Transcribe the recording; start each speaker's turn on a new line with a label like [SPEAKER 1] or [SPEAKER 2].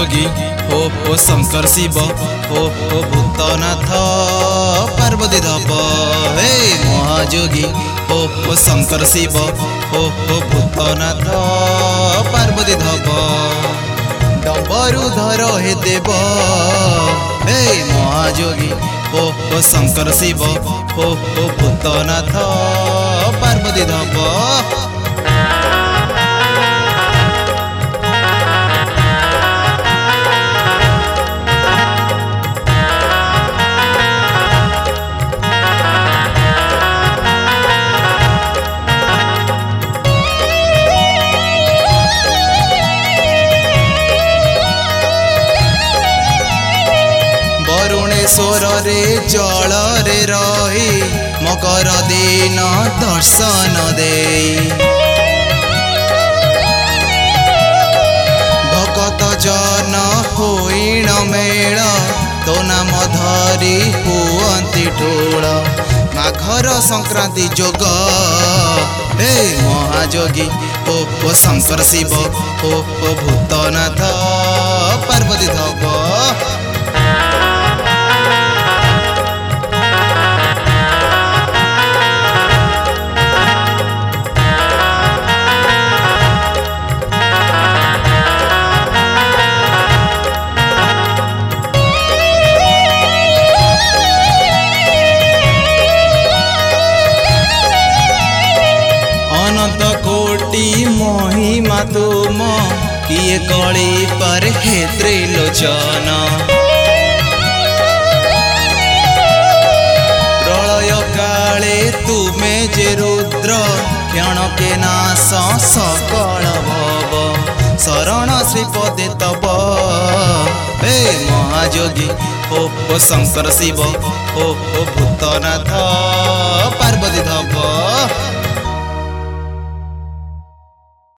[SPEAKER 1] महायोगी हो शंकर शिव हो भूतनाथ पार्वती धप। हे महायोगी हो शंकर शिव हो भूतनाथ पार्वती धप। डम्बरुधर हे देव हे महायोगी हो शंकर शिव हो भूतनाथ पार्वती धप। वरुणेश्वर रे जल रे रही मकर दिन दर्शन दे। भगत जन होइण मेल तो नाम धरी हुअंती टोल। माघर संक्रांति जोग हे महायोगी हो शंकर शिव हो भूतनाथ पार्वती धप। कोटि महिमा तुम किए कली पर हे त्रिलोचन। प्रलय काले तुमे जे रुद्र क्षण के नाश सकल भव। शरण श्रीपदे तब हे महायोगी हो शंकर शिव हो भूतनाथ पार्वती धप।